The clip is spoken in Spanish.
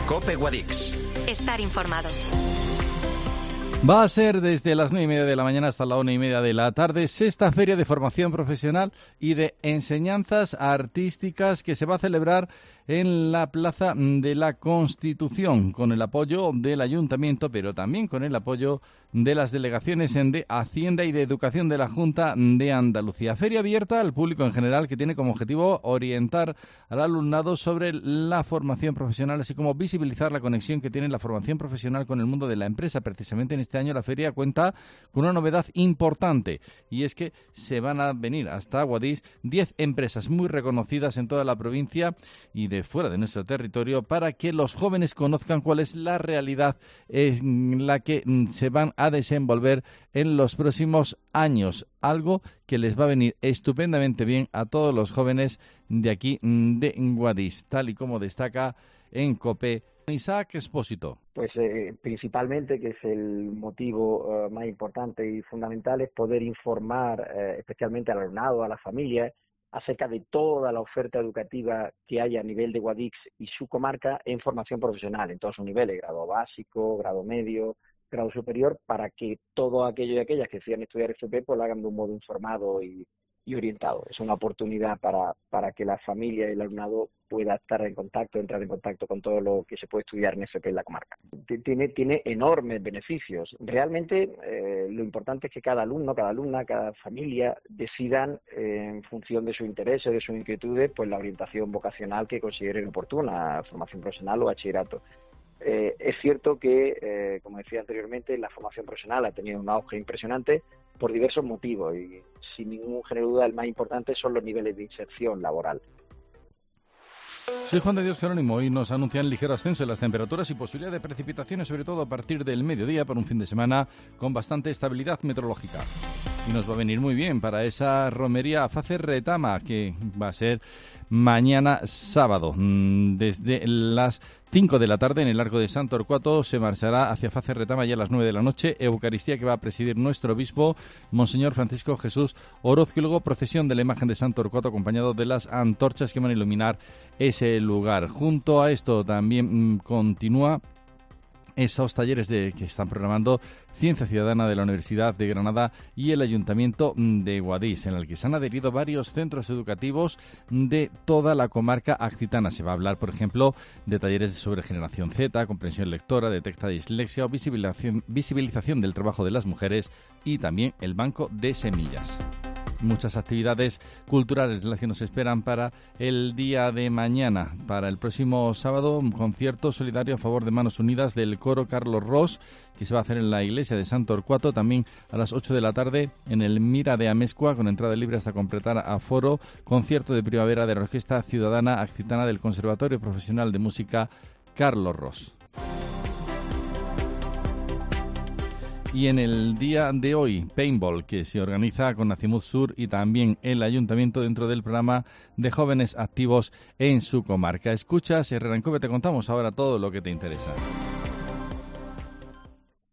COPE Guadix. Estar informado. Va a ser desde las 9:30 de la mañana hasta la 1:30 de la tarde, sexta feria de formación profesional y de enseñanzas artísticas que se va a celebrar en la Plaza de la Constitución, con el apoyo del Ayuntamiento, pero también con el apoyo de las delegaciones de Hacienda y de Educación de la Junta de Andalucía. Feria abierta al público en general, que tiene como objetivo orientar al alumnado sobre la formación profesional, así como visibilizar la conexión que tiene la formación profesional con el mundo de la empresa. Precisamente en este año la feria cuenta con una novedad importante, y es que se van a venir hasta Guadix 10 empresas muy reconocidas en toda la provincia y de fuera de nuestro territorio, para que los jóvenes conozcan cuál es la realidad en la que se van a desenvolver en los próximos años, algo que les va a venir estupendamente bien a todos los jóvenes de aquí de Guadix, tal y como destaca en COPE Isaac Expósito. Pues principalmente, que es el motivo más importante y fundamental, es poder informar especialmente al alumnado, a las familias, acerca de toda la oferta educativa que hay a nivel de Guadix y su comarca en formación profesional, en todos sus niveles, grado básico, grado medio, grado superior, para que todos aquellos y aquellas que decidan estudiar FP pues lo hagan de un modo informado y orientado. Es una oportunidad para que las familias y el alumnado pueda entrar en contacto con todo lo que se puede estudiar en FP en la comarca. Tiene enormes beneficios. Realmente lo importante es que cada alumno, cada alumna, cada familia decidan en función de sus intereses, de sus inquietudes, pues la orientación vocacional que consideren oportuna, formación profesional o bachillerato. Es cierto que, como decía anteriormente, la formación profesional ha tenido un auge impresionante por diversos motivos y, sin ningún género de duda, el más importante son los niveles de inserción laboral. Soy Juan de Dios Jerónimo y nos anuncian ligero ascenso en las temperaturas y posibilidad de precipitaciones, sobre todo a partir del mediodía, para un fin de semana con bastante estabilidad meteorológica. Y nos va a venir muy bien para esa romería a Faces Retama, que va a ser mañana sábado. Desde las 5 de la tarde en el Arco de Sant Torquato se marchará hacia Faces Retama ya a las 9 de la noche. Eucaristía que va a presidir nuestro obispo, Monseñor Francisco Jesús Orozco, y luego procesión de la imagen de Sant Torquato acompañado de las antorchas que van a iluminar ese lugar. Junto a esto también continúa esos talleres que están programando Ciencia Ciudadana de la Universidad de Granada y el Ayuntamiento de Guadix, en el que se han adherido varios centros educativos de toda la comarca accitana. Se va a hablar, por ejemplo, de talleres sobre generación Z, comprensión lectora, detecta dislexia o visibilización del trabajo de las mujeres, y también el banco de semillas. Muchas actividades culturales las que nos esperan para el día de mañana. Para el próximo sábado, un concierto solidario a favor de Manos Unidas del coro Carlos Ros, que se va a hacer en la iglesia de Sant Torquato, también a las 8 de la tarde en el Mira de Amezcua, con entrada libre hasta completar aforo. Concierto de primavera de la Orquesta Ciudadana Accitana del Conservatorio Profesional de Música Carlos Ros. Y en el día de hoy, Paintball, que se organiza con Nacimuz Sur y también el Ayuntamiento dentro del programa de jóvenes activos en su comarca. Escuchas Herrera en COPE, te contamos ahora todo lo que te interesa.